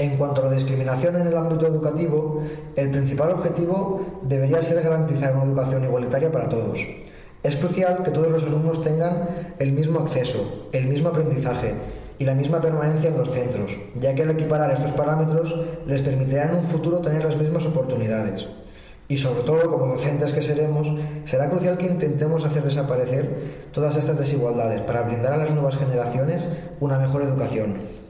En cuanto a la discriminación en el ámbito educativo, el principal objetivo debería ser garantizar una educación igualitaria para todos. Es crucial que todos los alumnos tengan el mismo acceso, el mismo aprendizaje y la misma permanencia en los centros, ya que al equiparar estos parámetros les permitirá en un futuro tener las mismas oportunidades. Y sobre todo, como docentes que seremos, será crucial que intentemos hacer desaparecer todas estas desigualdades para brindar a las nuevas generaciones una mejor educación.